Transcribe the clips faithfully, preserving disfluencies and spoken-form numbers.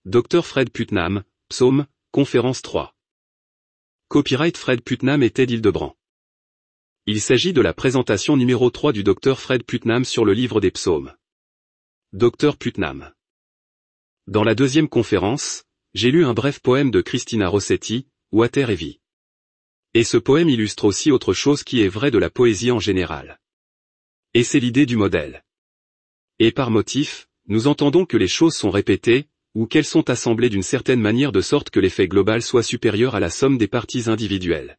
docteur Fred Putnam, Psaume, conférence trois. Copyright Fred Putnam et Ted Hildebrand. Il s'agit de la présentation numéro trois du docteur Fred Putnam sur le livre des psaumes. docteur Putnam. Dans la deuxième conférence, j'ai lu un bref poème de Christina Rossetti, Water et vie. Et ce poème illustre aussi autre chose qui est vrai de la poésie en général. Et c'est l'idée du modèle. Et par motif, nous entendons que les choses sont répétées, ou qu'elles sont assemblées d'une certaine manière de sorte que l'effet global soit supérieur à la somme des parties individuelles.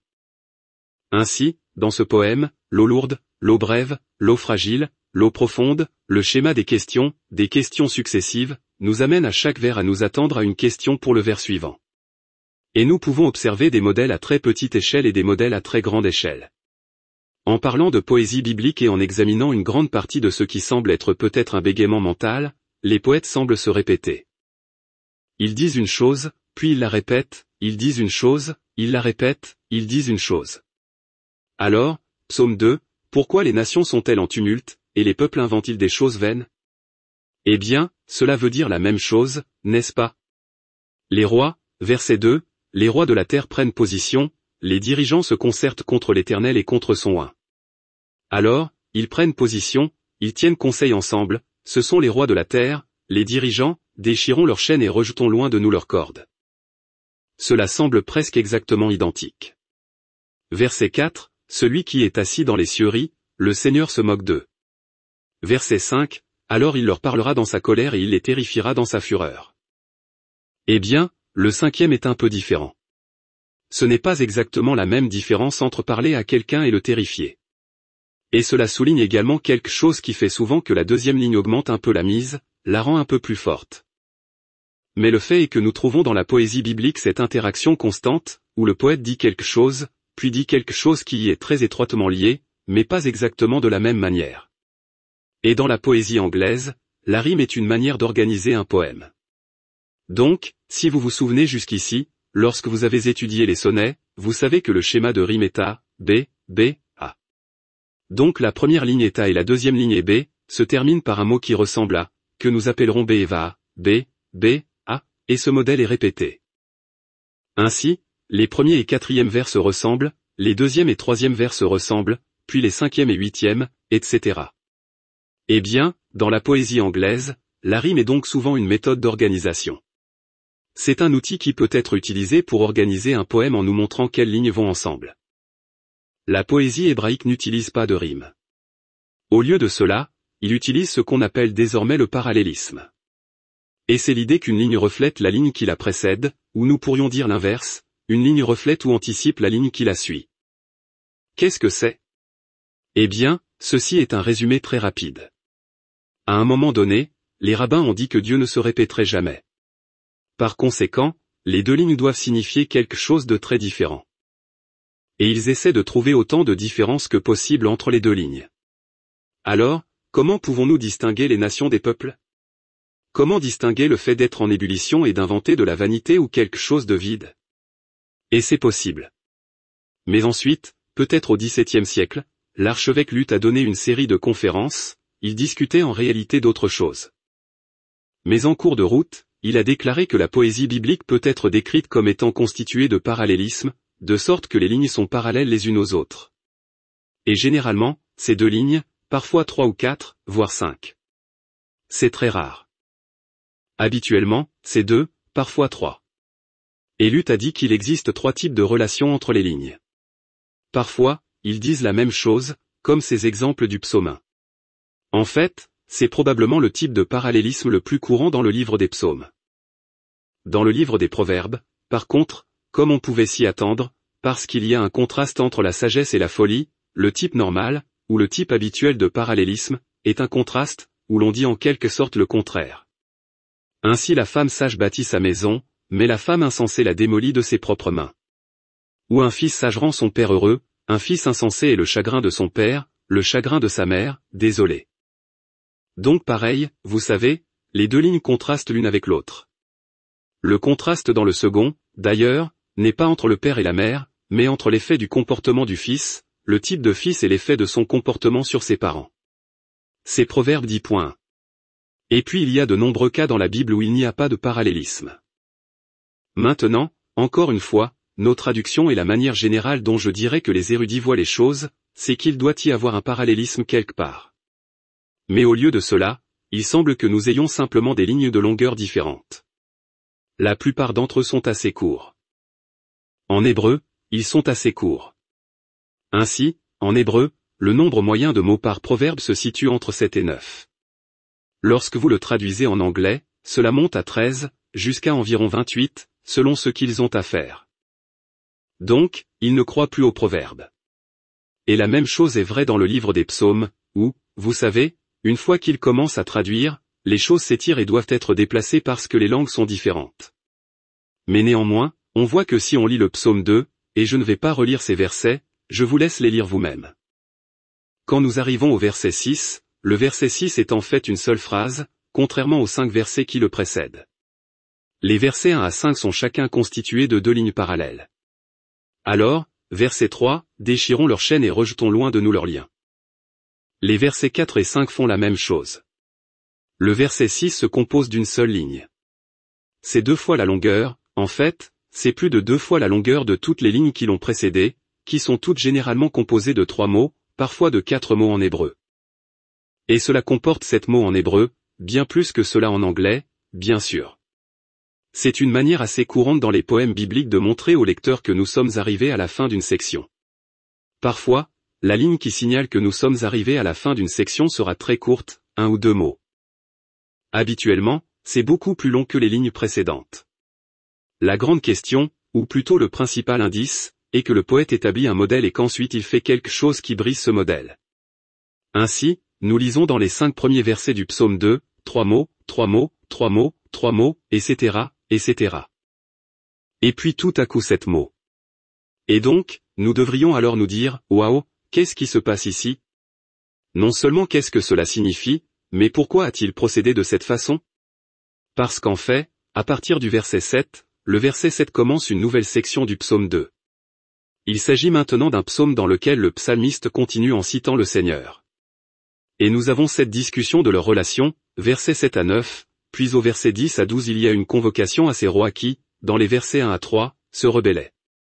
Ainsi, dans ce poème, l'eau lourde, l'eau brève, l'eau fragile, l'eau profonde, le schéma des questions, des questions successives, nous amène à chaque vers à nous attendre à une question pour le vers suivant. Et nous pouvons observer des modèles à très petite échelle et des modèles à très grande échelle. En parlant de poésie biblique et en examinant une grande partie de ce qui semble être peut-être un bégaiement mental, les poètes semblent se répéter. Ils disent une chose, puis ils la répètent, ils disent une chose, ils la répètent, ils disent une chose. Alors, psaume deux, pourquoi les nations sont-elles en tumulte, et les peuples inventent-ils des choses vaines? Eh bien, cela veut dire la même chose, n'est-ce pas? Les rois, verset deux, les rois de la terre prennent position, les dirigeants se concertent contre l'Éternel et contre son oint. Alors, ils prennent position, ils tiennent conseil ensemble, ce sont les rois de la terre, les dirigeants, déchirons leurs chaînes et rejetons loin de nous leurs cordes. Cela semble presque exactement identique. Verset quatre, celui qui est assis dans les cieux rit, le Seigneur se moque d'eux. Verset cinq, alors il leur parlera dans sa colère et il les terrifiera dans sa fureur. Eh bien, le cinquième est un peu différent. Ce n'est pas exactement la même différence entre parler à quelqu'un et le terrifier. Et cela souligne également quelque chose qui fait souvent que la deuxième ligne augmente un peu la mise, la rend un peu plus forte. Mais le fait est que nous trouvons dans la poésie biblique cette interaction constante, où le poète dit quelque chose, puis dit quelque chose qui y est très étroitement lié, mais pas exactement de la même manière. Et dans la poésie anglaise, la rime est une manière d'organiser un poème. Donc, si vous vous souvenez jusqu'ici, lorsque vous avez étudié les sonnets, vous savez que le schéma de rime est A, B, B, A. Donc la première ligne est A et la deuxième ligne est B, se termine par un mot qui ressemble à, que nous appellerons B et va A, B, B, A, et ce modèle est répété. Ainsi, les premiers et quatrième vers se ressemblent, les deuxième et troisième vers se ressemblent, puis les cinquième et huitième, et cetera. Eh bien, dans la poésie anglaise, la rime est donc souvent une méthode d'organisation. C'est un outil qui peut être utilisé pour organiser un poème en nous montrant quelles lignes vont ensemble. La poésie hébraïque n'utilise pas de rime. Au lieu de cela, il utilise ce qu'on appelle désormais le parallélisme. Et c'est l'idée qu'une ligne reflète la ligne qui la précède, ou nous pourrions dire l'inverse, une ligne reflète ou anticipe la ligne qui la suit. Qu'est-ce que c'est? Eh bien, ceci est un résumé très rapide. À un moment donné, les rabbins ont dit que Dieu ne se répéterait jamais. Par conséquent, les deux lignes doivent signifier quelque chose de très différent. Et ils essaient de trouver autant de différences que possible entre les deux lignes. Alors, comment pouvons-nous distinguer les nations des peuples? Comment distinguer le fait d'être en ébullition et d'inventer de la vanité ou quelque chose de vide? Et c'est possible. Mais ensuite, peut-être au dix-septième siècle, l'archevêque Luth a donné une série de conférences, il discutait en réalité d'autre chose. Mais en cours de route, il a déclaré que la poésie biblique peut être décrite comme étant constituée de parallélisme, de sorte que les lignes sont parallèles les unes aux autres. Et généralement, ces deux lignes, parfois trois ou quatre, voire cinq. C'est très rare. Habituellement, c'est deux, parfois trois. Et Luth a dit qu'il existe trois types de relations entre les lignes. Parfois, ils disent la même chose, comme ces exemples du psaume un. En fait, c'est probablement le type de parallélisme le plus courant dans le livre des psaumes. Dans le livre des Proverbes, par contre, comme on pouvait s'y attendre, parce qu'il y a un contraste entre la sagesse et la folie, le type normal, ou le type habituel de parallélisme, est un contraste, où l'on dit en quelque sorte le contraire. Ainsi la femme sage bâtit sa maison, mais la femme insensée la démolit de ses propres mains. Ou un fils sage rend son père heureux, un fils insensé est le chagrin de son père, le chagrin de sa mère, désolé. Donc pareil, vous savez, les deux lignes contrastent l'une avec l'autre. Le contraste dans le second, d'ailleurs, n'est pas entre le père et la mère, mais entre l'effet du comportement du fils, le type de fils et l'effet de son comportement sur ses parents. C'est Proverbe dix point un. Et puis il y a de nombreux cas dans la Bible où il n'y a pas de parallélisme. Maintenant, encore une fois, nos traductions et la manière générale dont je dirais que les érudits voient les choses, c'est qu'il doit y avoir un parallélisme quelque part. Mais au lieu de cela, il semble que nous ayons simplement des lignes de longueur différentes. La plupart d'entre eux sont assez courts. En hébreu, ils sont assez courts. Ainsi, en hébreu, le nombre moyen de mots par proverbe se situe entre sept et neuf. Lorsque vous le traduisez en anglais, cela monte à treize, jusqu'à environ vingt-huit, selon ce qu'ils ont à faire. Donc, ils ne croient plus aux proverbes. Et la même chose est vraie dans le livre des psaumes, où, vous savez, une fois qu'ils commencent à traduire, les choses s'étirent et doivent être déplacées parce que les langues sont différentes. Mais néanmoins, on voit que si on lit le psaume deux, et je ne vais pas relire ces versets, je vous laisse les lire vous-même. Quand nous arrivons au verset six, le verset six est en fait une seule phrase, contrairement aux cinq versets qui le précèdent. Les versets un à cinq sont chacun constitués de deux lignes parallèles. Alors, verset trois, déchirons leurs chaînes et rejetons loin de nous leurs liens. Les versets quatre et cinq font la même chose. Le verset six se compose d'une seule ligne. C'est deux fois la longueur, en fait, c'est plus de deux fois la longueur de toutes les lignes qui l'ont précédé, qui sont toutes généralement composées de trois mots, parfois de quatre mots en hébreu. Et cela comporte sept mots en hébreu, bien plus que cela en anglais, bien sûr. C'est une manière assez courante dans les poèmes bibliques de montrer au lecteur que nous sommes arrivés à la fin d'une section. Parfois, la ligne qui signale que nous sommes arrivés à la fin d'une section sera très courte, un ou deux mots. Habituellement, c'est beaucoup plus long que les lignes précédentes. La grande question, ou plutôt le principal indice, est que le poète établit un modèle et qu'ensuite il fait quelque chose qui brise ce modèle. Ainsi, nous lisons dans les cinq premiers versets du psaume deux, trois mots, trois mots, trois mots, trois mots, et cetera, et cetera. Et puis tout à coup sept mots. Et donc, nous devrions alors nous dire, waouh, qu'est-ce qui se passe ici? Non seulement qu'est-ce que cela signifie, mais pourquoi a-t-il procédé de cette façon? Parce qu'en fait, à partir du verset sept, le verset sept commence une nouvelle section du psaume deux. Il s'agit maintenant d'un psaume dans lequel le psalmiste continue en citant le Seigneur. Et nous avons cette discussion de leur relation, versets sept à neuf, puis au verset dix à douze il y a une convocation à ces rois qui, dans les versets un à trois, se rebellaient.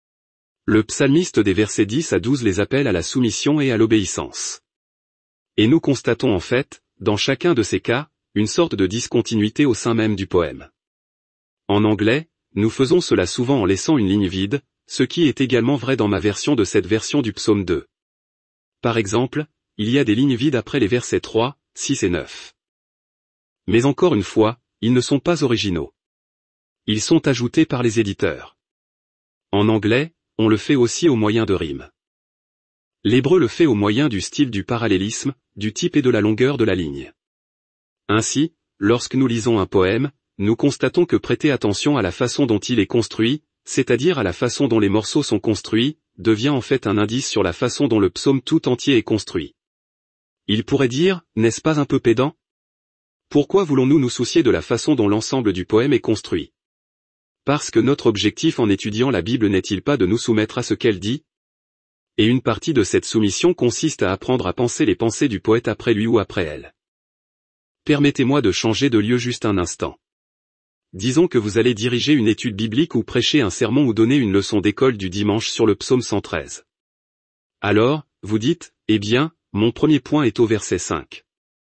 Le psalmiste des versets dix à douze les appelle à la soumission et à l'obéissance. Et nous constatons en fait, dans chacun de ces cas, une sorte de discontinuité au sein même du poème. En anglais, nous faisons cela souvent en laissant une ligne vide, ce qui est également vrai dans ma version de cette version du psaume deux. Par exemple, il y a des lignes vides après les versets trois, six et neuf. Mais encore une fois, ils ne sont pas originaux. Ils sont ajoutés par les éditeurs. En anglais, on le fait aussi au moyen de rimes. L'hébreu le fait au moyen du style du parallélisme, du type et de la longueur de la ligne. Ainsi, lorsque nous lisons un poème, nous constatons que prêter attention à la façon dont il est construit, c'est-à-dire à la façon dont les morceaux sont construits, devient en fait un indice sur la façon dont le psaume tout entier est construit. Il pourrait dire, n'est-ce pas un peu pédant? Pourquoi voulons-nous nous soucier de la façon dont l'ensemble du poème est construit? Parce que notre objectif en étudiant la Bible n'est-il pas de nous soumettre à ce qu'elle dit? Et une partie de cette soumission consiste à apprendre à penser les pensées du poète après lui ou après elle. Permettez-moi de changer de lieu juste un instant. Disons que vous allez diriger une étude biblique ou prêcher un sermon ou donner une leçon d'école du dimanche sur le psaume cent treize. Alors, vous dites, eh bien, mon premier point est au verset cinq.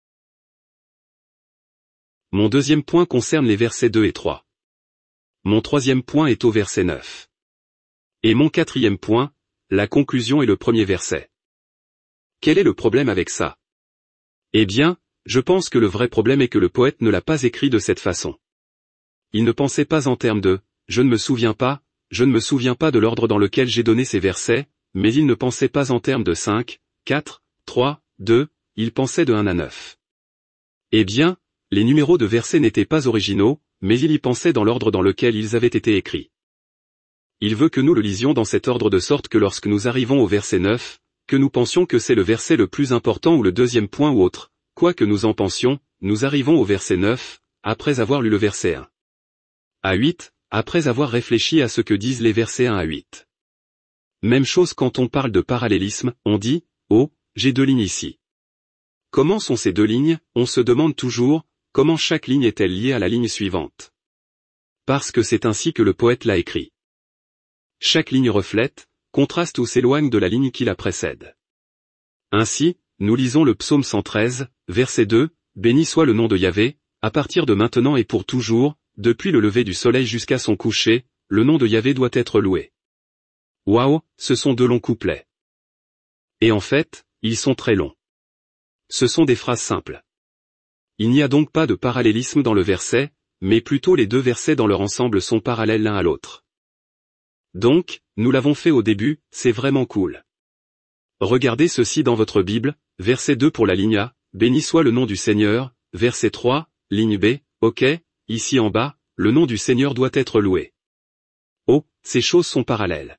Mon deuxième point concerne les versets deux et trois. Mon troisième point est au verset neuf. Et mon quatrième point, la conclusion est le premier verset. Quel est le problème avec ça? Eh bien, je pense que le vrai problème est que le poète ne l'a pas écrit de cette façon. Il ne pensait pas en termes de « je ne me souviens pas, je ne me souviens pas de l'ordre dans lequel j'ai donné ces versets », mais il ne pensait pas en termes de cinq, quatre, trois, deux, il pensait de un à neuf. Eh bien, les numéros de versets n'étaient pas originaux, mais il y pensait dans l'ordre dans lequel ils avaient été écrits. Il veut que nous le lisions dans cet ordre de sorte que lorsque nous arrivons au verset neuf, que nous pensions que c'est le verset le plus important ou le deuxième point ou autre, quoi que nous en pensions, nous arrivons au verset neuf, après avoir lu le verset un à huit, après avoir réfléchi à ce que disent les versets un à huit. Même chose quand on parle de parallélisme, on dit, oh, j'ai deux lignes ici. Comment sont ces deux lignes? On se demande toujours, comment chaque ligne est-elle liée à la ligne suivante? Parce que c'est ainsi que le poète l'a écrit. Chaque ligne reflète, contraste ou s'éloigne de la ligne qui la précède. Ainsi, nous lisons le psaume cent treize, verset deux, « Béni soit le nom de Yahvé, à partir de maintenant et pour toujours, depuis le lever du soleil jusqu'à son coucher, le nom de Yahvé doit être loué. » Waouh, ce sont deux longs couplets. Et en fait, ils sont très longs. Ce sont des phrases simples. Il n'y a donc pas de parallélisme dans le verset, mais plutôt les deux versets dans leur ensemble sont parallèles l'un à l'autre. Donc, nous l'avons fait au début, c'est vraiment cool. Regardez ceci dans votre Bible, verset deux pour la ligne A, « Béni soit le nom du Seigneur », verset trois, ligne B, « Ok, ici en bas, le nom du Seigneur doit être loué. » Oh, ces choses sont parallèles.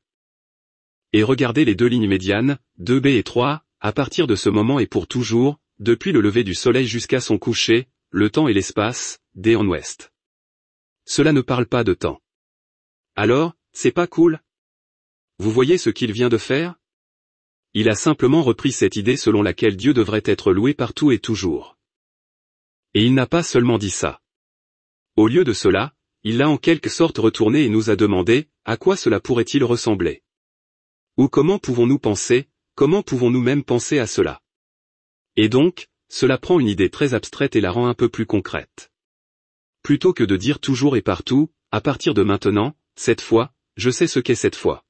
Et regardez les deux lignes médianes, deux B et trois, à partir de ce moment et pour toujours, depuis le lever du soleil jusqu'à son coucher, le temps et l'espace, D en ouest. Cela ne parle pas de temps. Alors, c'est pas cool? Vous voyez ce qu'il vient de faire? Il a simplement repris cette idée selon laquelle Dieu devrait être loué partout et toujours. Et il n'a pas seulement dit ça. Au lieu de cela, il l'a en quelque sorte retourné et nous a demandé, à quoi cela pourrait-il ressembler? Ou comment pouvons-nous penser, comment pouvons-nous même penser à cela? Et donc, cela prend une idée très abstraite et la rend un peu plus concrète. Plutôt que de dire toujours et partout, à partir de maintenant, cette fois, je sais ce qu'est cette fois.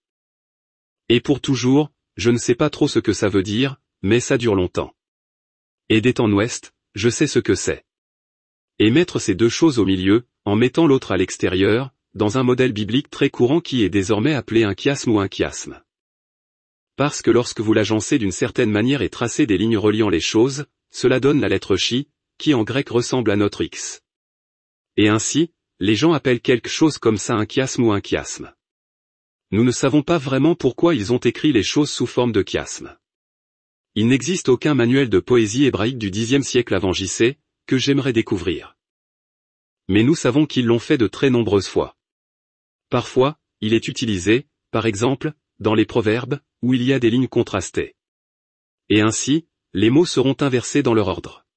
Et pour toujours, je ne sais pas trop ce que ça veut dire, mais ça dure longtemps. Et des temps ouest, je sais ce que c'est. Et mettre ces deux choses au milieu, en mettant l'autre à l'extérieur, dans un modèle biblique très courant qui est désormais appelé un chiasme ou un chiasme. Parce que lorsque vous l'agencez d'une certaine manière et tracez des lignes reliant les choses, cela donne la lettre chi, qui en grec ressemble à notre X. Et ainsi, les gens appellent quelque chose comme ça un chiasme ou un chiasme. Nous ne savons pas vraiment pourquoi ils ont écrit les choses sous forme de chiasme. Il n'existe aucun manuel de poésie hébraïque du dixième siècle avant J C, que j'aimerais découvrir. Mais nous savons qu'ils l'ont fait de très nombreuses fois. Parfois, il est utilisé, par exemple, dans les proverbes, où il y a des lignes contrastées. Et ainsi, les mots seront inversés dans leur ordre.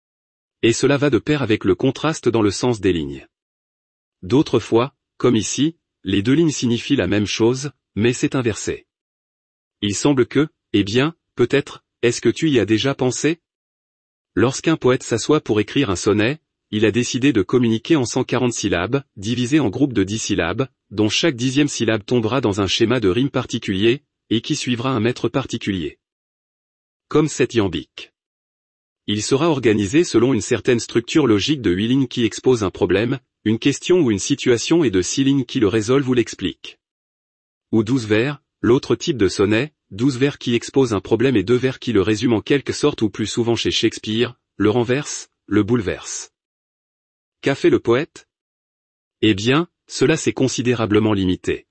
Et cela va de pair avec le contraste dans le sens des lignes. D'autres fois, comme ici, les deux lignes signifient la même chose, mais c'est inversé. Il semble que, eh bien, peut-être, est-ce que tu y as déjà pensé? Lorsqu'un poète s'assoit pour écrire un sonnet, il a décidé de communiquer en cent quarante syllabes, divisées en groupes de dix syllabes, dont chaque dixième syllabe tombera dans un schéma de rime particulier, et qui suivra un mètre particulier. Comme cet iambique. Il sera organisé selon une certaine structure logique de huit lignes qui expose un problème, une question ou une situation et de six lignes qui le résolvent ou l'expliquent. Ou douze vers, l'autre type de sonnet, douze vers qui exposent un problème et deux vers qui le résument en quelque sorte ou plus souvent chez Shakespeare, le renverse, le bouleverse. Qu'a fait le poète? Eh bien, cela s'est considérablement limité.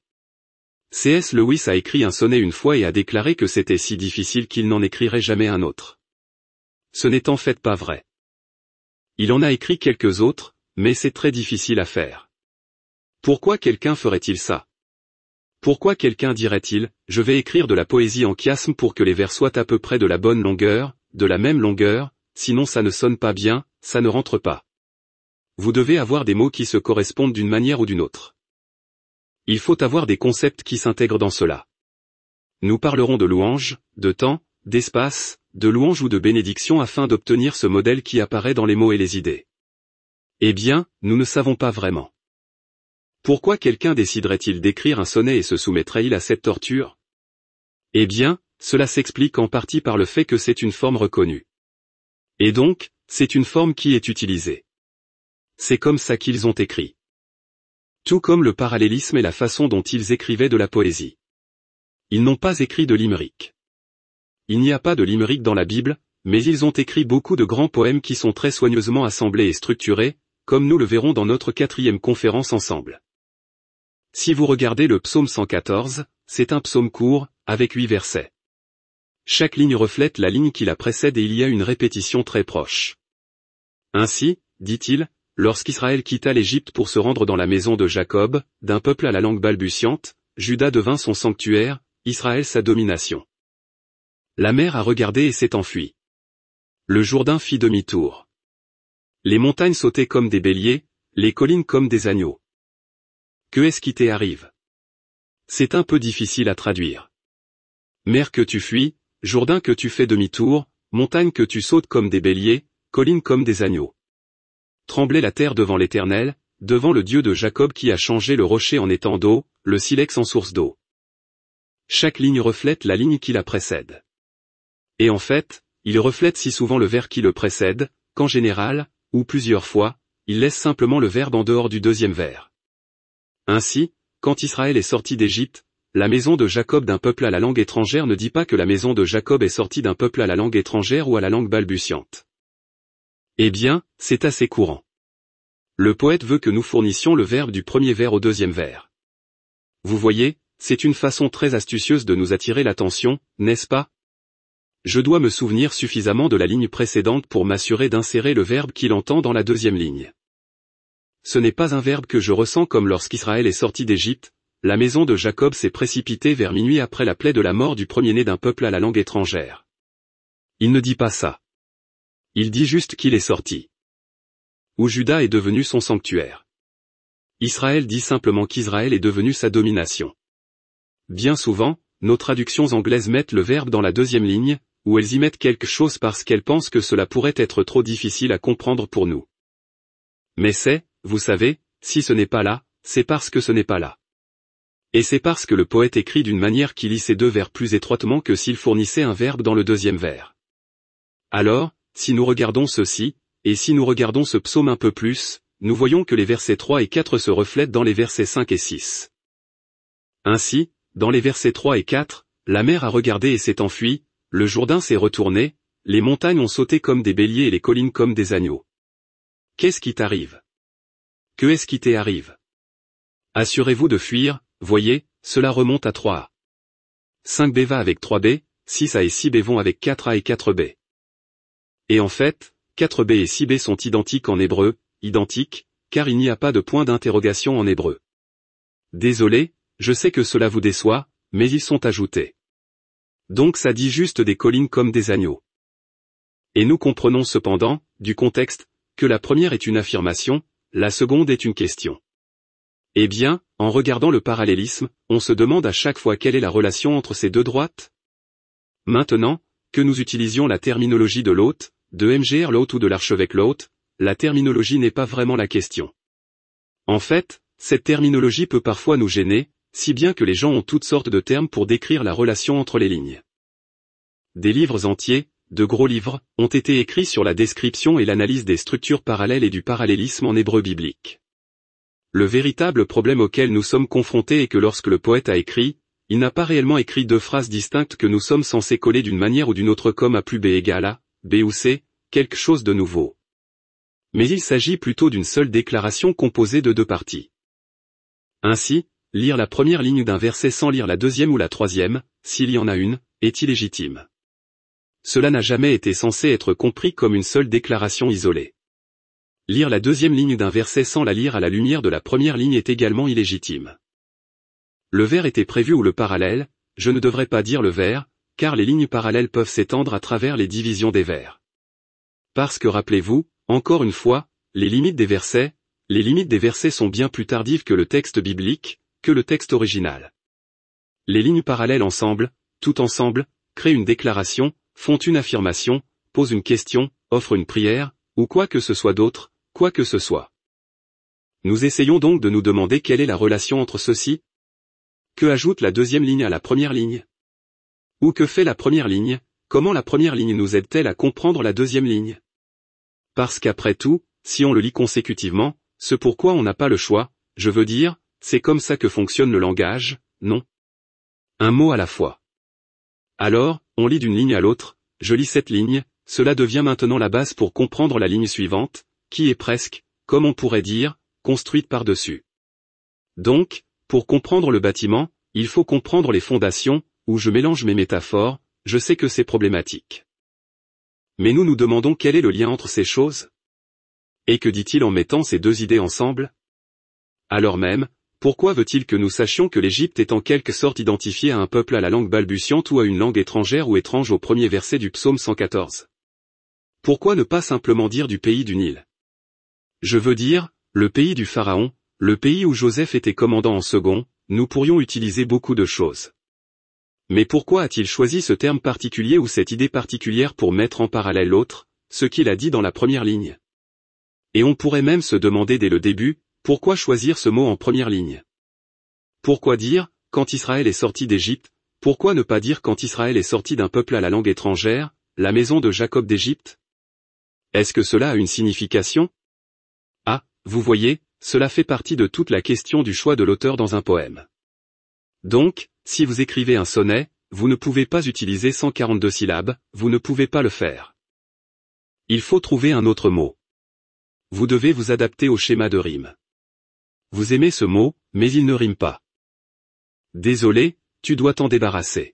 C S Lewis a écrit un sonnet une fois et a déclaré que c'était si difficile qu'il n'en écrirait jamais un autre. Ce n'est en fait pas vrai. Il en a écrit quelques autres, mais c'est très difficile à faire. Pourquoi quelqu'un ferait-il ça? Pourquoi quelqu'un dirait-il, je vais écrire de la poésie en chiasme pour que les vers soient à peu près de la bonne longueur, de la même longueur, sinon ça ne sonne pas bien, ça ne rentre pas. Vous devez avoir des mots qui se correspondent d'une manière ou d'une autre. Il faut avoir des concepts qui s'intègrent dans cela. Nous parlerons de louange, de temps, d'espace, de louange ou de bénédiction afin d'obtenir ce modèle qui apparaît dans les mots et les idées. Eh bien, nous ne savons pas vraiment. Pourquoi quelqu'un déciderait-il d'écrire un sonnet et se soumettrait-il à cette torture? Eh bien, cela s'explique en partie par le fait que c'est une forme reconnue. Et donc, c'est une forme qui est utilisée. C'est comme ça qu'ils ont écrit. Tout comme le parallélisme et la façon dont ils écrivaient de la poésie. Ils n'ont pas écrit de limerick. Il n'y a pas de limerick dans la Bible, mais ils ont écrit beaucoup de grands poèmes qui sont très soigneusement assemblés et structurés, comme nous le verrons dans notre quatrième conférence ensemble. Si vous regardez le psaume cent quatorze, c'est un psaume court, avec huit versets. Chaque ligne reflète la ligne qui la précède et il y a une répétition très proche. Ainsi, dit-il, lorsqu'Israël quitta l'Égypte pour se rendre dans la maison de Jacob, d'un peuple à la langue balbutiante, Juda devint son sanctuaire, Israël sa domination. La mer a regardé et s'est enfuie. Le Jourdain fit demi-tour. Les montagnes sautaient comme des béliers, les collines comme des agneaux. Que est-ce qui t'arrive? C'est un peu difficile à traduire. Mer que tu fuis, Jourdain que tu fais demi-tour, montagne que tu sautes comme des béliers, collines comme des agneaux. Tremblait la terre devant l'Éternel, devant le Dieu de Jacob qui a changé le rocher en étang d'eau, le silex en source d'eau. Chaque ligne reflète la ligne qui la précède. Et en fait, il reflète si souvent le vers qui le précède, qu'en général, ou plusieurs fois, il laisse simplement le verbe en dehors du deuxième vers. Ainsi, quand Israël est sorti d'Égypte, la maison de Jacob d'un peuple à la langue étrangère ne dit pas que la maison de Jacob est sortie d'un peuple à la langue étrangère ou à la langue balbutiante. Eh bien, c'est assez courant. Le poète veut que nous fournissions le verbe du premier vers au deuxième vers. Vous voyez, c'est une façon très astucieuse de nous attirer l'attention, n'est-ce pas? Je dois me souvenir suffisamment de la ligne précédente pour m'assurer d'insérer le verbe qu'il entend dans la deuxième ligne. Ce n'est pas un verbe que je ressens comme lorsqu'Israël est sorti d'Égypte, la maison de Jacob s'est précipitée vers minuit après la plaie de la mort du premier-né d'un peuple à la langue étrangère. Il ne dit pas ça. Il dit juste qu'il est sorti. Ou Juda est devenu son sanctuaire. Israël dit simplement qu'Israël est devenu sa domination. Bien souvent, nos traductions anglaises mettent le verbe dans la deuxième ligne, ou elles y mettent quelque chose parce qu'elles pensent que cela pourrait être trop difficile à comprendre pour nous. Mais c'est, vous savez, si ce n'est pas là, c'est parce que ce n'est pas là. Et c'est parce que le poète écrit d'une manière qui lie ces deux vers plus étroitement que s'il fournissait un verbe dans le deuxième vers. Alors, si nous regardons ceci, et si nous regardons ce psaume un peu plus, nous voyons que les versets trois et quatre se reflètent dans les versets cinq et six. Ainsi, dans les versets trois et quatre, la mer a regardé et s'est enfuie, le Jourdain s'est retourné, les montagnes ont sauté comme des béliers et les collines comme des agneaux. Qu'est-ce qui t'arrive? Que est-ce qui t'arrive? Assurez-vous de fuir, voyez, cela remonte à trois a. cinq b va avec trois b, six a et six b vont avec quatre a et quatre b. Et en fait, quatre b et six b sont identiques en hébreu, identiques, car il n'y a pas de point d'interrogation en hébreu. Désolé, je sais que cela vous déçoit, mais ils sont ajoutés. Donc ça dit juste des collines comme des agneaux. Et nous comprenons cependant, du contexte, que la première est une affirmation, la seconde est une question. Eh bien, en regardant le parallélisme, on se demande à chaque fois quelle est la relation entre ces deux droites. Maintenant, que nous utilisions la terminologie de l'hôte, de M G R l'hôte ou de l'archevêque l'hôte, la terminologie n'est pas vraiment la question. En fait, cette terminologie peut parfois nous gêner, si bien que les gens ont toutes sortes de termes pour décrire la relation entre les lignes. Des livres entiers, de gros livres, ont été écrits sur la description et l'analyse des structures parallèles et du parallélisme en hébreu biblique. Le véritable problème auquel nous sommes confrontés est que lorsque le poète a écrit, il n'a pas réellement écrit deux phrases distinctes que nous sommes censés coller d'une manière ou d'une autre comme A plus B égale A, B ou C, quelque chose de nouveau. Mais il s'agit plutôt d'une seule déclaration composée de deux parties. Ainsi, lire la première ligne d'un verset sans lire la deuxième ou la troisième, s'il y en a une, est illégitime. Cela n'a jamais été censé être compris comme une seule déclaration isolée. Lire la deuxième ligne d'un verset sans la lire à la lumière de la première ligne est également illégitime. Le vers était prévu ou le parallèle, je ne devrais pas dire le vers, car les lignes parallèles peuvent s'étendre à travers les divisions des vers. Parce que rappelez-vous, encore une fois, les limites des versets, les limites des versets sont bien plus tardives que le texte biblique, que le texte original. Les lignes parallèles ensemble, tout ensemble, créent une déclaration, font une affirmation, posent une question, offrent une prière, ou quoi que ce soit d'autre, quoi que ce soit. Nous essayons donc de nous demander quelle est la relation entre ceux-ci. Que ajoute la deuxième ligne à la première ligne? Ou que fait la première ligne? Comment la première ligne nous aide-t-elle à comprendre la deuxième ligne? Parce qu'après tout, si on le lit consécutivement, ce pourquoi on n'a pas le choix, je veux dire, c'est comme ça que fonctionne le langage, non? Un mot à la fois. Alors, on lit d'une ligne à l'autre, je lis cette ligne, cela devient maintenant la base pour comprendre la ligne suivante, qui est presque, comme on pourrait dire, construite par-dessus. Donc, pour comprendre le bâtiment, il faut comprendre les fondations, où je mélange mes métaphores, je sais que c'est problématique. Mais nous nous demandons quel est le lien entre ces choses? Et que dit-il en mettant ces deux idées ensemble? Alors même, pourquoi veut-il que nous sachions que l'Égypte est en quelque sorte identifiée à un peuple à la langue balbutiante ou à une langue étrangère ou étrange au premier verset du psaume cent quatorze? Pourquoi ne pas simplement dire du pays du Nil? Je veux dire, le pays du Pharaon, le pays où Joseph était commandant en second, nous pourrions utiliser beaucoup de choses. Mais pourquoi a-t-il choisi ce terme particulier ou cette idée particulière pour mettre en parallèle l'autre, ce qu'il a dit dans la première ligne? Et on pourrait même se demander dès le début, pourquoi choisir ce mot en première ligne? Pourquoi dire, quand Israël est sorti d'Égypte, pourquoi ne pas dire quand Israël est sorti d'un peuple à la langue étrangère, la maison de Jacob d'Égypte? Est-ce que cela a une signification? Ah, vous voyez, cela fait partie de toute la question du choix de l'auteur dans un poème. Donc, si vous écrivez un sonnet, vous ne pouvez pas utiliser cent quarante-deux syllabes, vous ne pouvez pas le faire. Il faut trouver un autre mot. Vous devez vous adapter au schéma de rime. Vous aimez ce mot, mais il ne rime pas. Désolé, tu dois t'en débarrasser.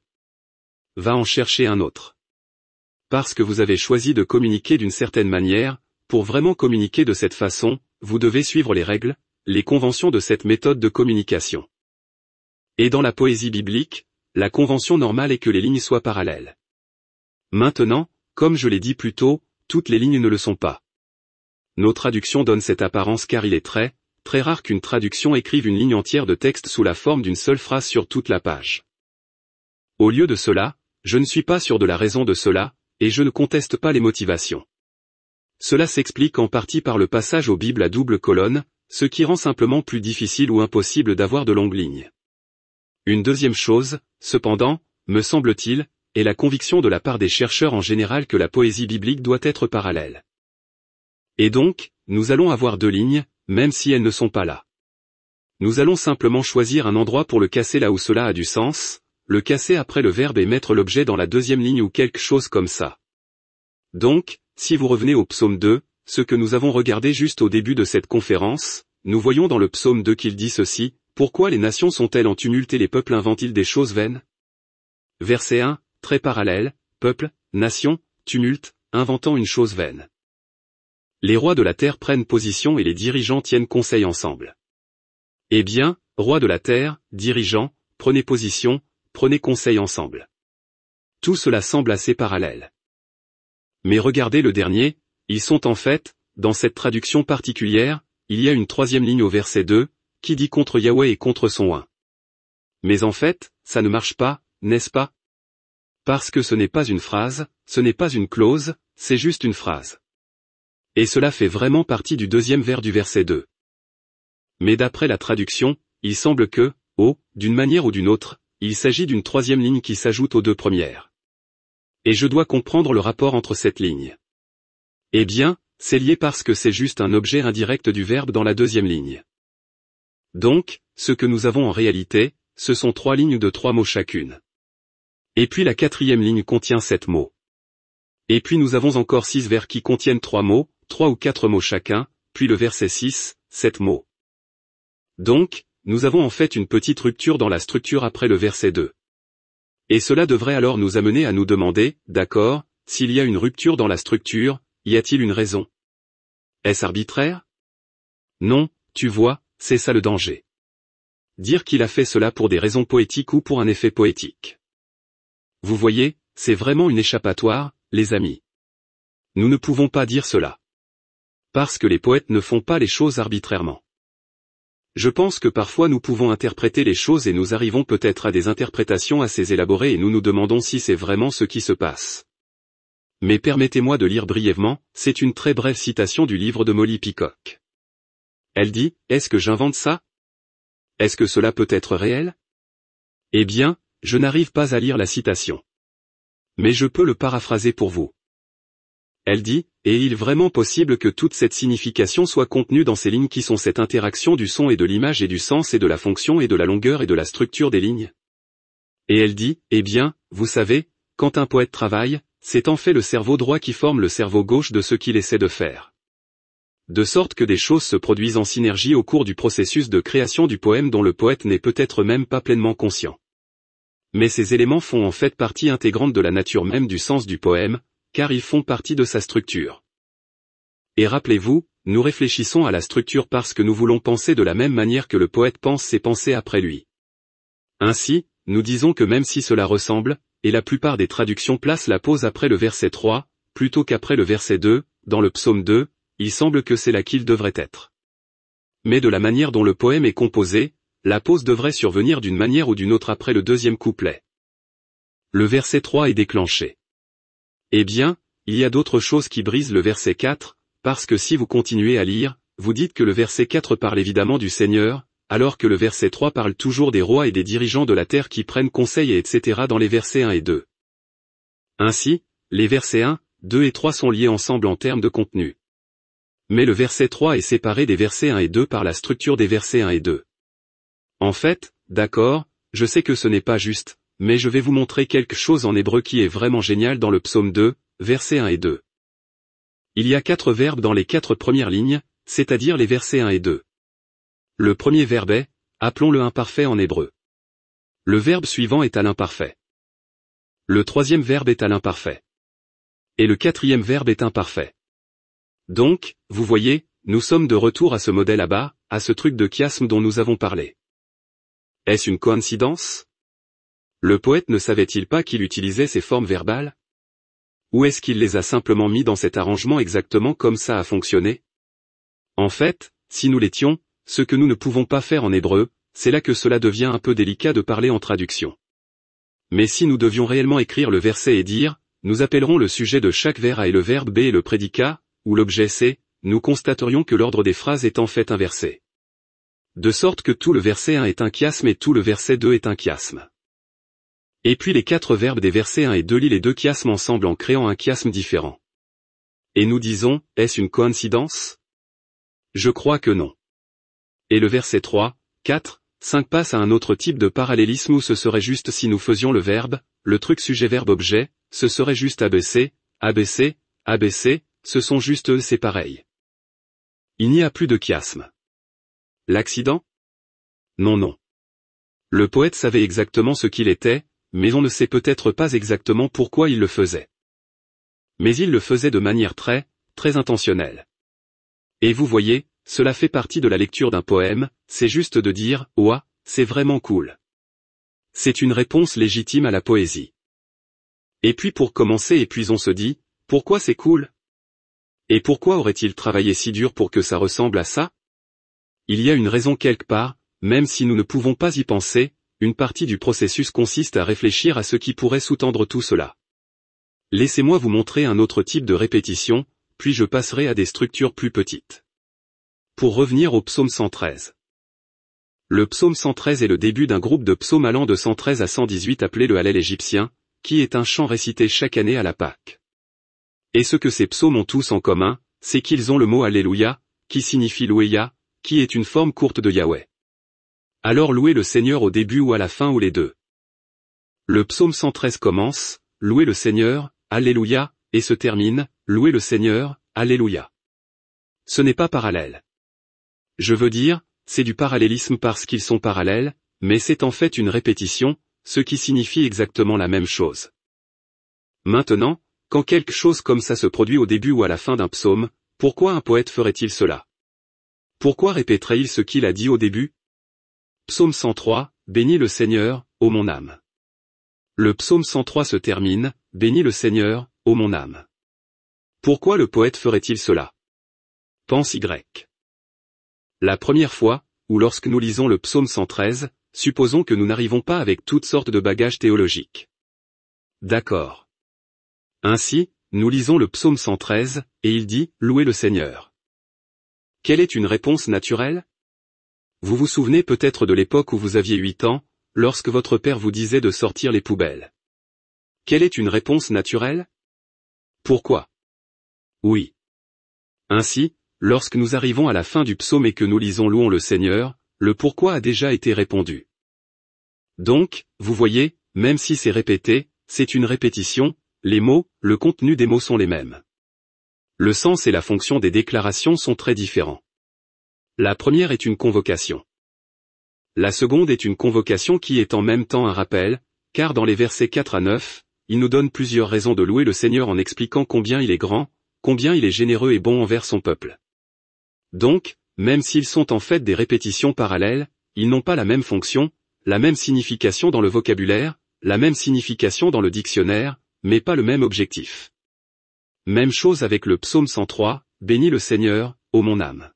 Va en chercher un autre. Parce que vous avez choisi de communiquer d'une certaine manière, pour vraiment communiquer de cette façon, vous devez suivre les règles, les conventions de cette méthode de communication. Et dans la poésie biblique, la convention normale est que les lignes soient parallèles. Maintenant, comme je l'ai dit plus tôt, toutes les lignes ne le sont pas. Nos traductions donnent cette apparence car il est très, très rare qu'une traduction écrive une ligne entière de texte sous la forme d'une seule phrase sur toute la page. Au lieu de cela, je ne suis pas sûr de la raison de cela, et je ne conteste pas les motivations. Cela s'explique en partie par le passage aux Bibles à double colonne, ce qui rend simplement plus difficile ou impossible d'avoir de longues lignes. Une deuxième chose, cependant, me semble-t-il, est la conviction de la part des chercheurs en général que la poésie biblique doit être parallèle. Et donc, nous allons avoir deux lignes, même si elles ne sont pas là. Nous allons simplement choisir un endroit pour le casser là où cela a du sens, le casser après le verbe et mettre l'objet dans la deuxième ligne ou quelque chose comme ça. Donc, si vous revenez au psaume deux, ce que nous avons regardé juste au début de cette conférence, nous voyons dans le psaume deux qu'il dit ceci, « Pourquoi les nations sont-elles en tumulte et les peuples inventent-ils des choses vaines ?» Verset un, très parallèle, peuple, nation, tumulte, inventant une chose vaine. Les rois de la terre prennent position et les dirigeants tiennent conseil ensemble. Eh bien, rois de la terre, dirigeants, prenez position, prenez conseil ensemble. Tout cela semble assez parallèle. Mais regardez le dernier, ils sont en fait, dans cette traduction particulière, il y a une troisième ligne au verset deux, qui dit contre Yahweh et contre son oint. Mais en fait, ça ne marche pas, n'est-ce pas? Parce que ce n'est pas une phrase, ce n'est pas une clause, c'est juste une phrase. Et cela fait vraiment partie du deuxième vers du verset deux. Mais d'après la traduction, il semble que, oh, d'une manière ou d'une autre, il s'agit d'une troisième ligne qui s'ajoute aux deux premières. Et je dois comprendre le rapport entre cette ligne. Eh bien, c'est lié parce que c'est juste un objet indirect du verbe dans la deuxième ligne. Donc, ce que nous avons en réalité, ce sont trois lignes de trois mots chacune. Et puis la quatrième ligne contient sept mots. Et puis nous avons encore six vers qui contiennent trois mots, trois ou quatre mots chacun, puis le verset six, sept mots. Donc, nous avons en fait une petite rupture dans la structure après le verset deux. Et cela devrait alors nous amener à nous demander, d'accord, s'il y a une rupture dans la structure, y a-t-il une raison? Est-ce arbitraire? Non, tu vois, c'est ça le danger. Dire qu'il a fait cela pour des raisons poétiques ou pour un effet poétique. Vous voyez, c'est vraiment une échappatoire, les amis. Nous ne pouvons pas dire cela. Parce que les poètes ne font pas les choses arbitrairement. Je pense que parfois nous pouvons interpréter les choses et nous arrivons peut-être à des interprétations assez élaborées et nous nous demandons si c'est vraiment ce qui se passe. Mais permettez-moi de lire brièvement, c'est une très brève citation du livre de Molly Peacock. Elle dit, « Est-ce que j'invente ça? Est-ce que cela peut être réel? » Eh bien, je n'arrive pas à lire la citation. Mais je peux le paraphraser pour vous. Elle dit, « Et il est vraiment possible que toute cette signification soit contenue dans ces lignes qui sont cette interaction du son et de l'image et du sens et de la fonction et de la longueur et de la structure des lignes. » Et elle dit, « Eh bien, vous savez, quand un poète travaille, c'est en fait le cerveau droit qui forme le cerveau gauche de ce qu'il essaie de faire. De sorte que des choses se produisent en synergie au cours du processus de création du poème dont le poète n'est peut-être même pas pleinement conscient. Mais ces éléments font en fait partie intégrante de la nature même du sens du poème, car ils font partie de sa structure. Et rappelez-vous, nous réfléchissons à la structure parce que nous voulons penser de la même manière que le poète pense ses pensées après lui. Ainsi, nous disons que même si cela ressemble, et la plupart des traductions placent la pause après le verset trois, plutôt qu'après le verset deux, dans le psaume deux, il semble que c'est là qu'il devrait être. Mais de la manière dont le poème est composé, la pause devrait survenir d'une manière ou d'une autre après le deuxième couplet. Le verset trois est déclenché. Eh bien, il y a d'autres choses qui brisent le verset quatre, parce que si vous continuez à lire, vous dites que le verset quatre parle évidemment du Seigneur, alors que le verset trois parle toujours des rois et des dirigeants de la terre qui prennent conseil et et cetera dans les versets un et deux. Ainsi, les versets un, deux et trois sont liés ensemble en termes de contenu. Mais le verset trois est séparé des versets un et deux par la structure des versets un et deux. En fait, d'accord, je sais que ce n'est pas juste, mais je vais vous montrer quelque chose en hébreu qui est vraiment génial dans le psaume deux, versets un et deux. Il y a quatre verbes dans les quatre premières lignes, c'est-à-dire les versets un et deux. Le premier verbe est, appelons-le imparfait en hébreu. Le verbe suivant est à l'imparfait. Le troisième verbe est à l'imparfait. Et le quatrième verbe est imparfait. Donc, vous voyez, nous sommes de retour à ce modèle à bas, à ce truc de chiasme dont nous avons parlé. Est-ce une coïncidence? Le poète ne savait-il pas qu'il utilisait ces formes verbales? Ou est-ce qu'il les a simplement mis dans cet arrangement exactement comme ça a fonctionné? En fait, si nous l'étions, ce que nous ne pouvons pas faire en hébreu, c'est là que cela devient un peu délicat de parler en traduction. Mais si nous devions réellement écrire le verset et dire, nous appellerons le sujet de chaque vers A et le verbe B et le prédicat, ou l'objet C, nous constaterions que l'ordre des phrases est en fait inversé. De sorte que tout le verset un est un chiasme et tout le verset deux est un chiasme. Et puis les quatre verbes des versets un et deux lient les deux chiasmes ensemble en créant un chiasme différent. Et nous disons, est-ce une coïncidence? Je crois que non. Et le verset trois, quatre, cinq passe à un autre type de parallélisme où ce serait juste si nous faisions le verbe, le truc sujet-verbe-objet, ce serait juste A B C, A B C, A B C, ce sont juste eux, c'est pareil. Il n'y a plus de chiasme. L'accident? Non non. Le poète savait exactement ce qu'il était, mais on ne sait peut-être pas exactement pourquoi il le faisait. Mais il le faisait de manière très, très intentionnelle. Et vous voyez, cela fait partie de la lecture d'un poème, c'est juste de dire « Ouah, c'est vraiment cool ». C'est une réponse légitime à la poésie. Et puis pour commencer et puis on se dit « Pourquoi c'est cool ?» Et pourquoi aurait-il travaillé si dur pour que ça ressemble à ça? Il y a une raison quelque part, même si nous ne pouvons pas y penser, une partie du processus consiste à réfléchir à ce qui pourrait sous-tendre tout cela. Laissez-moi vous montrer un autre type de répétition, puis je passerai à des structures plus petites. Pour revenir au psaume cent treize. Le psaume cent treize est le début d'un groupe de psaumes allant de cent treize à cent dix-huit appelé le Hallel égyptien, qui est un chant récité chaque année à la Pâque. Et ce que ces psaumes ont tous en commun, c'est qu'ils ont le mot Alléluia, qui signifie louer Yah, qui est une forme courte de Yahweh. Alors louez le Seigneur au début ou à la fin ou les deux. Le psaume cent treize commence, louez le Seigneur, Alléluia, et se termine, louez le Seigneur, Alléluia. Ce n'est pas parallèle. Je veux dire, c'est du parallélisme parce qu'ils sont parallèles, mais c'est en fait une répétition, ce qui signifie exactement la même chose. Maintenant, quand quelque chose comme ça se produit au début ou à la fin d'un psaume, pourquoi un poète ferait-il cela? Pourquoi répéterait-il ce qu'il a dit au début? Psaume cent trois, bénis le Seigneur, ô mon âme. Le psaume cent trois se termine, bénis le Seigneur, ô mon âme. Pourquoi le poète ferait-il cela? Pense Y. La première fois, ou lorsque nous lisons le psaume cent treize, supposons que nous n'arrivons pas avec toutes sortes de bagages théologiques. D'accord. Ainsi, nous lisons le psaume cent treize, et il dit, louez le Seigneur. Quelle est une réponse naturelle? Vous vous souvenez peut-être de l'époque où vous aviez huit ans, lorsque votre père vous disait de sortir les poubelles. Quelle est une réponse naturelle? Pourquoi? Oui. Ainsi, lorsque nous arrivons à la fin du psaume et que nous lisons louons le Seigneur, le pourquoi a déjà été répondu. Donc, vous voyez, même si c'est répété, c'est une répétition, les mots, le contenu des mots sont les mêmes. Le sens et la fonction des déclarations sont très différents. La première est une convocation. La seconde est une convocation qui est en même temps un rappel, car dans les versets quatre à neuf, il nous donne plusieurs raisons de louer le Seigneur en expliquant combien il est grand, combien il est généreux et bon envers son peuple. Donc, même s'ils sont en fait des répétitions parallèles, ils n'ont pas la même fonction, la même signification dans le vocabulaire, la même signification dans le dictionnaire, mais pas le même objectif. Même chose avec le psaume cent trois, bénis le Seigneur, ô mon âme.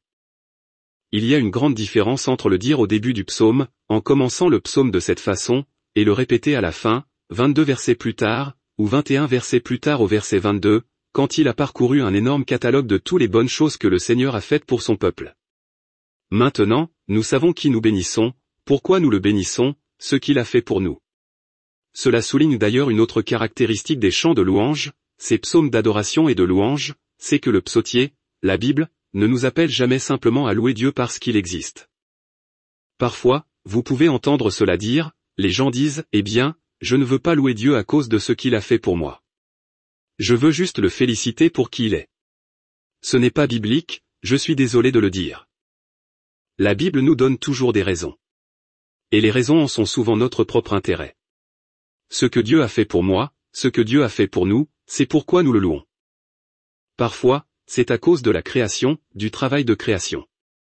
Il y a une grande différence entre le dire au début du psaume, en commençant le psaume de cette façon, et le répéter à la fin, vingt-deux versets plus tard, ou vingt et un versets plus tard au verset vingt-deux, quand il a parcouru un énorme catalogue de toutes les bonnes choses que le Seigneur a faites pour son peuple. Maintenant, nous savons qui nous bénissons, pourquoi nous le bénissons, ce qu'il a fait pour nous. Cela souligne d'ailleurs une autre caractéristique des chants de louange, ces psaumes d'adoration et de louange, c'est que le psautier, la Bible, ne nous appelle jamais simplement à louer Dieu parce qu'il existe. Parfois, vous pouvez entendre cela dire, les gens disent, eh bien, je ne veux pas louer Dieu à cause de ce qu'il a fait pour moi. Je veux juste le féliciter pour qui il est. Ce n'est pas biblique, je suis désolé de le dire. La Bible nous donne toujours des raisons. Et les raisons en sont souvent notre propre intérêt. Ce que Dieu a fait pour moi, ce que Dieu a fait pour nous, c'est pourquoi nous le louons. Parfois, c'est à cause de la création, du travail de création.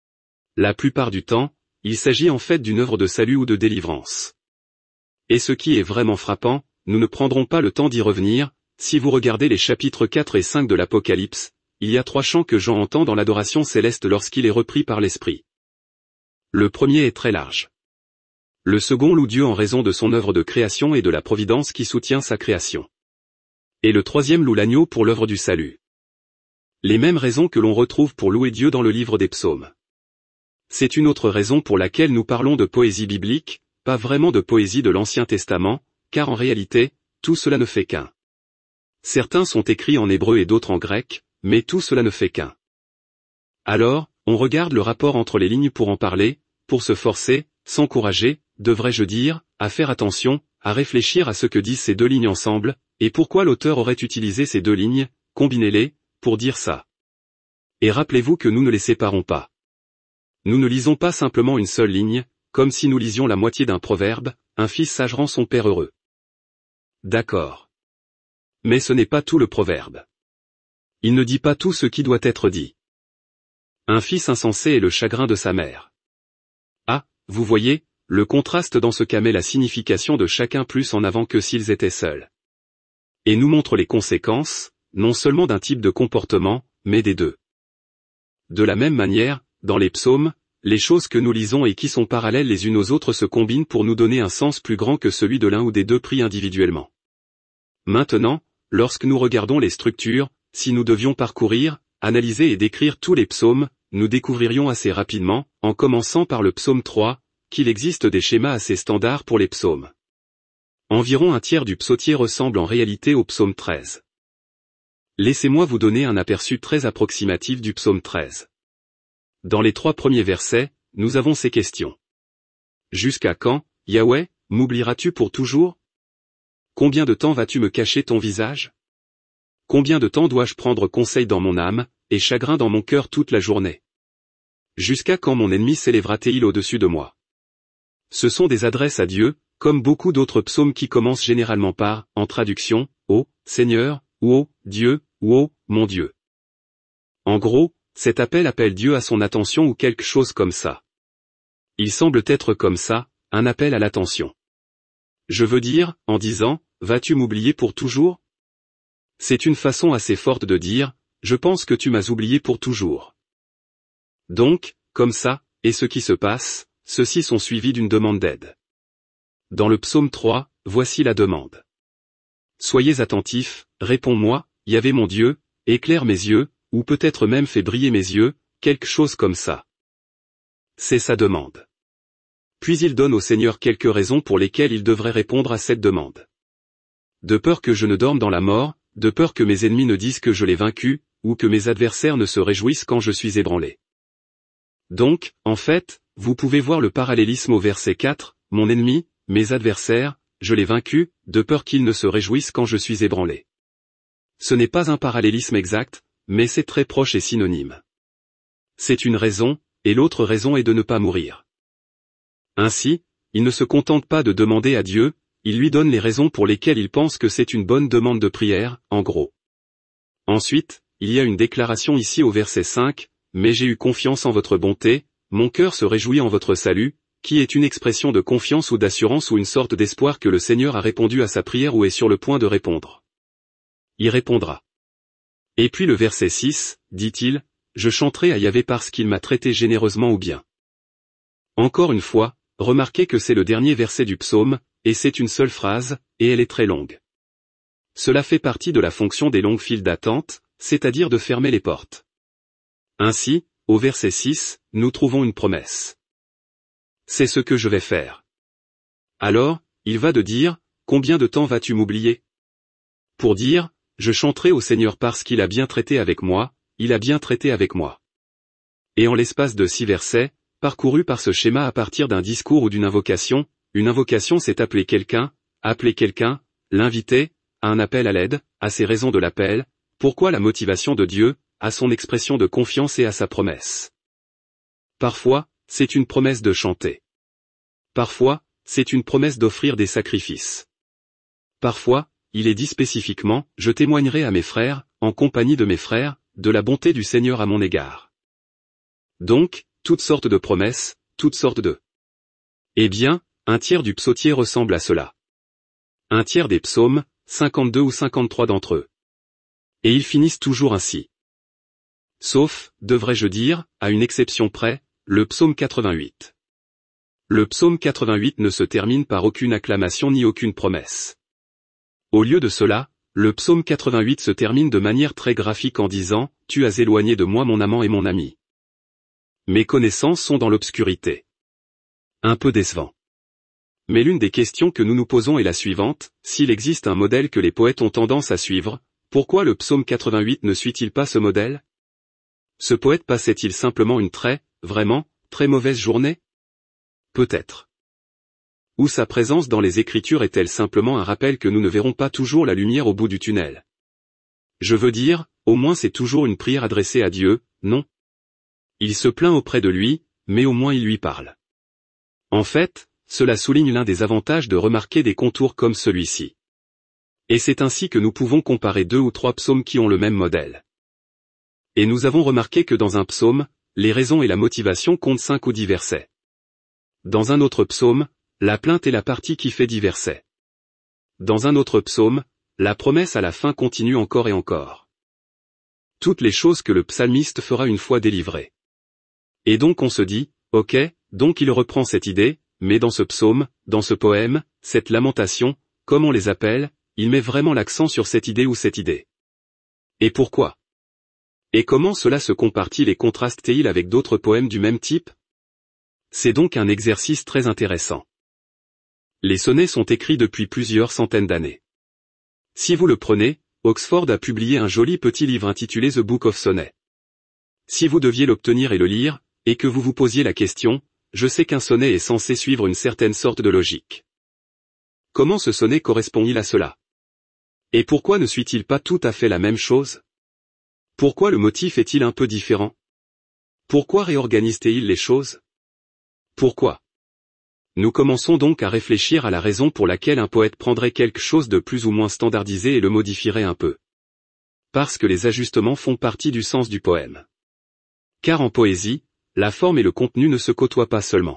La plupart du temps, il s'agit en fait d'une œuvre de salut ou de délivrance. Et ce qui est vraiment frappant, nous ne prendrons pas le temps d'y revenir, si vous regardez les chapitres quatre et cinq de l'Apocalypse, il y a trois chants que Jean entend dans l'adoration céleste lorsqu'il est repris par l'Esprit. Le premier est très large. Le second loue Dieu en raison de son œuvre de création et de la providence qui soutient sa création. Et le troisième loue l'agneau pour l'œuvre du salut. Les mêmes raisons que l'on retrouve pour louer Dieu dans le livre des psaumes. C'est une autre raison pour laquelle nous parlons de poésie biblique, pas vraiment de poésie de l'Ancien Testament, car en réalité, tout cela ne fait qu'un. Certains sont écrits en hébreu et d'autres en grec, mais tout cela ne fait qu'un. Alors, on regarde le rapport entre les lignes pour en parler, pour se forcer, s'encourager, devrais-je dire, à faire attention, à réfléchir à ce que disent ces deux lignes ensemble, et pourquoi l'auteur aurait utilisé ces deux lignes, combinez-les, pour dire ça. Et rappelez-vous que nous ne les séparons pas. Nous ne lisons pas simplement une seule ligne, comme si nous lisions la moitié d'un proverbe, un fils sage rend son père heureux. D'accord. Mais ce n'est pas tout le proverbe. Il ne dit pas tout ce qui doit être dit. Un fils insensé est le chagrin de sa mère. Ah, vous voyez, le contraste dans ce cas met la signification de chacun plus en avant que s'ils étaient seuls. Et nous montre les conséquences, non seulement d'un type de comportement, mais des deux. De la même manière, dans les psaumes, les choses que nous lisons et qui sont parallèles les unes aux autres se combinent pour nous donner un sens plus grand que celui de l'un ou des deux pris individuellement. Maintenant, lorsque nous regardons les structures, si nous devions parcourir, analyser et décrire tous les psaumes, nous découvririons assez rapidement, en commençant par le psaume trois, qu'il existe des schémas assez standards pour les psaumes. Environ un tiers du psautier ressemble en réalité au psaume treize. Laissez-moi vous donner un aperçu très approximatif du psaume treize. Dans les trois premiers versets, nous avons ces questions. Jusqu'à quand, Yahweh, m'oublieras-tu pour toujours? Combien de temps vas-tu me cacher ton visage? Combien de temps dois-je prendre conseil dans mon âme, et chagrin dans mon cœur toute la journée? Jusqu'à quand mon ennemi s'élèvera-t-il au-dessus de moi? Ce sont des adresses à Dieu, comme beaucoup d'autres psaumes qui commencent généralement par, en traduction, « Ô Seigneur » ou « Ô Dieu » ou « Ô mon Dieu ». En gros, cet appel appelle Dieu à son attention ou quelque chose comme ça. Il semble être comme ça, un appel à l'attention. Je veux dire, en disant, « Vas-tu m'oublier pour toujours ?» C'est une façon assez forte de dire, « Je pense que tu m'as oublié pour toujours. » Donc, comme ça, et ce qui se passe, ceux-ci sont suivis d'une demande d'aide. Dans le psaume trois, voici la demande. Soyez attentifs, réponds-moi, Yahvé mon Dieu, éclaire mes yeux, ou peut-être même fais briller mes yeux, quelque chose comme ça. C'est sa demande. Puis il donne au Seigneur quelques raisons pour lesquelles il devrait répondre à cette demande. De peur que je ne dorme dans la mort, de peur que mes ennemis ne disent que je l'ai vaincu, ou que mes adversaires ne se réjouissent quand je suis ébranlé. Donc, en fait, vous pouvez voir le parallélisme au verset quatre, mon ennemi, mes adversaires, je l'ai vaincu, de peur qu'ils ne se réjouissent quand je suis ébranlé. Ce n'est pas un parallélisme exact, mais c'est très proche et synonyme. C'est une raison, et l'autre raison est de ne pas mourir. Ainsi, il ne se contente pas de demander à Dieu, il lui donne les raisons pour lesquelles il pense que c'est une bonne demande de prière, en gros. Ensuite, il y a une déclaration ici au verset cinq, « Mais j'ai eu confiance en votre bonté, mon cœur se réjouit en votre salut », qui est une expression de confiance ou d'assurance ou une sorte d'espoir que le Seigneur a répondu à sa prière ou est sur le point de répondre. Il répondra. Et puis le verset six, dit-il, je chanterai à Yahvé parce qu'il m'a traité généreusement ou bien. Encore une fois, remarquez que c'est le dernier verset du psaume, et c'est une seule phrase, et elle est très longue. Cela fait partie de la fonction des longues files d'attente, c'est-à-dire de fermer les portes. Ainsi, au verset six, nous trouvons une promesse. C'est ce que je vais faire. Alors, il va de dire, combien de temps vas-tu m'oublier? Pour dire, je chanterai au Seigneur parce qu'il a bien traité avec moi, il a bien traité avec moi. Et en l'espace de six versets, parcourus par ce schéma à partir d'un discours ou d'une invocation, une invocation c'est appeler quelqu'un, appeler quelqu'un, l'inviter, à un appel à l'aide, à ses raisons de l'appel, pourquoi la motivation de Dieu, à son expression de confiance et à sa promesse. Parfois, c'est une promesse de chanter. Parfois, c'est une promesse d'offrir des sacrifices. Parfois, il est dit spécifiquement, je témoignerai à mes frères, en compagnie de mes frères, de la bonté du Seigneur à mon égard. Donc, toutes sortes de promesses, toutes sortes de... Eh bien, un tiers du psautier ressemble à cela. Un tiers des psaumes, cinquante-deux ou cinquante-trois d'entre eux. Et ils finissent toujours ainsi. Sauf, devrais-je dire, à une exception près, le psaume quatre-vingt-huit. Le psaume quatre-vingt-huit ne se termine par aucune acclamation ni aucune promesse. Au lieu de cela, le psaume quatre-vingt-huit se termine de manière très graphique en disant, « Tu as éloigné de moi mon amant et mon ami. Mes connaissances sont dans l'obscurité. » Un peu décevant. Mais l'une des questions que nous nous posons est la suivante, s'il existe un modèle que les poètes ont tendance à suivre, pourquoi le psaume quatre-vingt-huit ne suit-il pas ce modèle? Ce poète passait-il simplement une très, vraiment, très mauvaise journée? Peut-être. Ou sa présence dans les Écritures est-elle simplement un rappel que nous ne verrons pas toujours la lumière au bout du tunnel? Je veux dire, au moins c'est toujours une prière adressée à Dieu, non? Il se plaint auprès de lui, mais au moins il lui parle. En fait, cela souligne l'un des avantages de remarquer des contours comme celui-ci. Et c'est ainsi que nous pouvons comparer deux ou trois psaumes qui ont le même modèle. Et nous avons remarqué que dans un psaume, les raisons et la motivation comptent cinq ou dix versets. Dans un autre psaume, la plainte est la partie qui fait dix versets. Dans un autre psaume, la promesse à la fin continue encore et encore. Toutes les choses que le psalmiste fera une fois délivré. Et donc on se dit, ok, donc il reprend cette idée, mais dans ce psaume, dans ce poème, cette lamentation, comme on les appelle, il met vraiment l'accent sur cette idée ou cette idée. Et pourquoi? Et comment cela se compare-t-il et contraste-t-il avec d'autres poèmes du même type? C'est donc un exercice très intéressant. Les sonnets sont écrits depuis plusieurs centaines d'années. Si vous le prenez, Oxford a publié un joli petit livre intitulé The Book of Sonnet. Si vous deviez l'obtenir et le lire, et que vous vous posiez la question, je sais qu'un sonnet est censé suivre une certaine sorte de logique. Comment ce sonnet correspond-il à cela? Et pourquoi ne suit-il pas tout à fait la même chose? Pourquoi le motif est-il un peu différent? Pourquoi réorganise-t-il les choses? Pourquoi? Nous commençons donc à réfléchir à la raison pour laquelle un poète prendrait quelque chose de plus ou moins standardisé et le modifierait un peu. Parce que les ajustements font partie du sens du poème. Car en poésie, la forme et le contenu ne se côtoient pas seulement.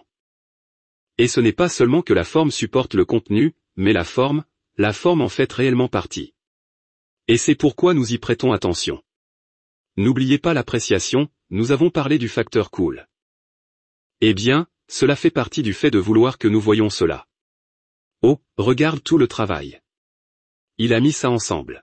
Et ce n'est pas seulement que la forme supporte le contenu, mais la forme, la forme en fait réellement partie. Et c'est pourquoi nous y prêtons attention. N'oubliez pas l'appréciation, nous avons parlé du facteur cool. Eh bien, cela fait partie du fait de vouloir que nous voyions cela. Oh, regarde tout le travail. Il a mis ça ensemble.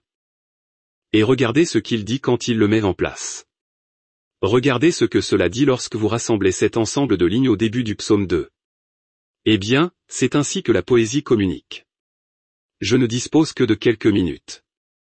Et regardez ce qu'il dit quand il le met en place. Regardez ce que cela dit lorsque vous rassemblez cet ensemble de lignes au début du psaume deux. Eh bien, c'est ainsi que la poésie communique. Je ne dispose que de quelques minutes.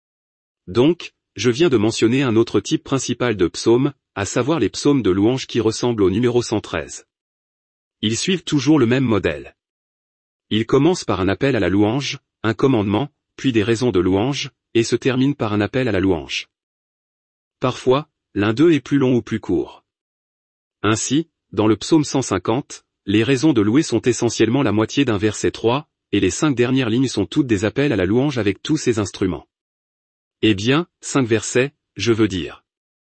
Donc, je viens de mentionner un autre type principal de psaume, à savoir les psaumes de louange qui ressemblent au numéro cent treize. Ils suivent toujours le même modèle. Ils commencent par un appel à la louange, un commandement, puis des raisons de louange, et se terminent par un appel à la louange. Parfois, l'un d'eux est plus long ou plus court. Ainsi, dans le psaume cent cinquante, les raisons de louer sont essentiellement la moitié d'un verset trois, et les cinq dernières lignes sont toutes des appels à la louange avec tous ses instruments. Eh bien, cinq versets, je veux dire.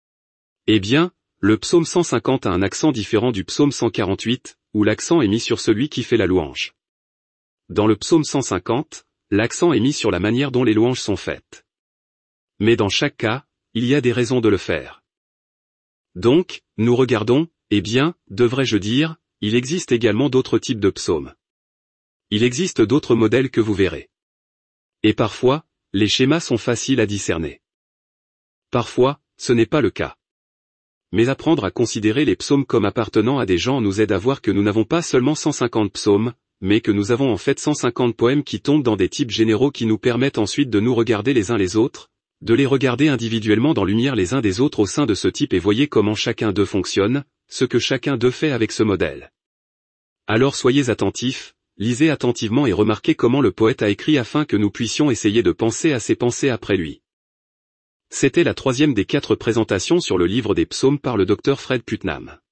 Eh bien, le psaume cent cinquante a un accent différent du psaume cent quarante-huit, où l'accent est mis sur celui qui fait la louange. Dans le psaume cent cinquante, l'accent est mis sur la manière dont les louanges sont faites. Mais dans chaque cas, il y a des raisons de le faire. Donc, nous regardons, eh bien, devrais-je dire, il existe également d'autres types de psaumes. Il existe d'autres modèles que vous verrez. Et parfois, les schémas sont faciles à discerner. Parfois, ce n'est pas le cas. Mais apprendre à considérer les psaumes comme appartenant à des gens nous aide à voir que nous n'avons pas seulement cent cinquante psaumes, mais que nous avons en fait cent cinquante poèmes qui tombent dans des types généraux qui nous permettent ensuite de nous regarder les uns les autres, de les regarder individuellement dans lumière les uns des autres au sein de ce type et voyez comment chacun d'eux fonctionne, ce que chacun d'eux fait avec ce modèle. Alors soyez attentifs, lisez attentivement et remarquez comment le poète a écrit afin que nous puissions essayer de penser à ses pensées après lui. C'était la troisième des quatre présentations sur le livre des psaumes par le docteur Fred Putnam.